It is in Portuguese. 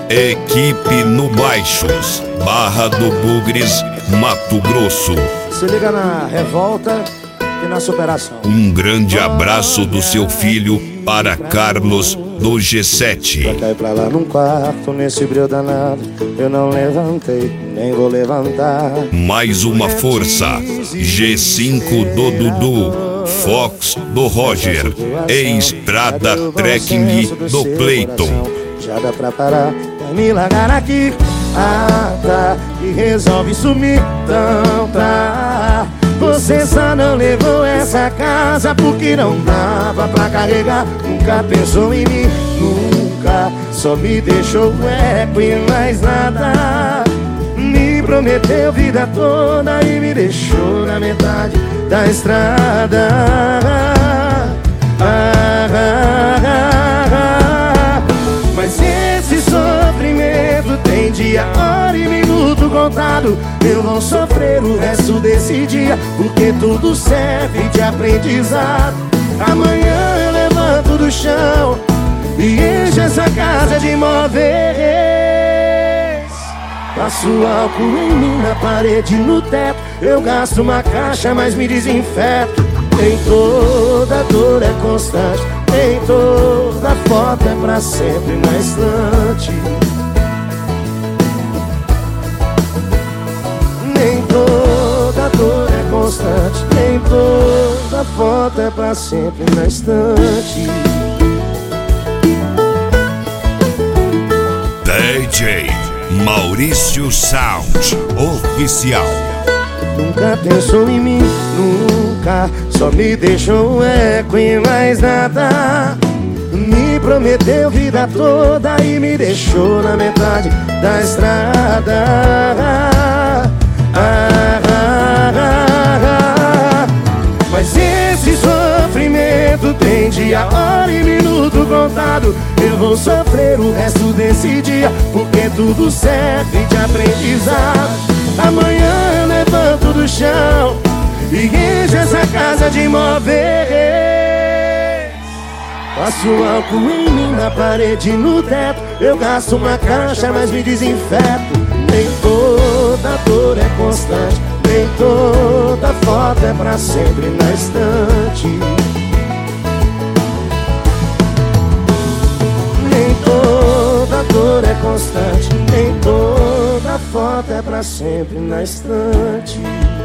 Equipe no Baixos, Barra do Bugres, Mato Grosso. Se liga na revolta e na superação. Um grande abraço do seu filho para Carlos do G7. Pra cá e pra lá num quarto, nesse brilho danado, eu não levantei, nem vou levantar. Mais uma força, G5 do Dudu, Fox do Roger, Estrada Trekking do Cleiton. Já dá pra parar, vai me largar aqui. Ah, tá, e resolve sumir, então tá. Você só não levou essa casa porque não dava pra carregar. Nunca pensou em mim, nunca. Só me deixou eco e mais nada. Me prometeu vida toda e me deixou na metade da estrada. Mas esse sofrimento tem dia, hora e minuto contado. Eu vou sofrer o resto desse dia, porque tudo serve de aprendizado. Amanhã eu levanto do chão e encho essa casa de móveis. Passo álcool em mim, na parede, no teto. Eu gasto uma caixa, mas me desinfeto. Nem toda dor é constante, nem toda foto é pra sempre na estante. Nem toda dor é constante, nem toda foto é pra sempre na estante. DJ Maurício Sound Oficial. Nunca pensou em mim, nunca. Só me deixou eco e mais nada. Me prometeu vida toda e me deixou na metade da estrada. Mas esse sofrimento tem dia, hora e minuto contado. Eu vou sofrer o resto desse dia, porque tudo serve de aprendizado. Amanhã eu levanto do chão e encho essa casa de móveis. Passo álcool em mim, na parede, no teto. Eu gasto uma caixa, mas me desinfeto. Nem toda dor é constante, nem toda foto é pra sempre na estante. Nem toda dor é constante, nem toda foto é pra sempre na estante.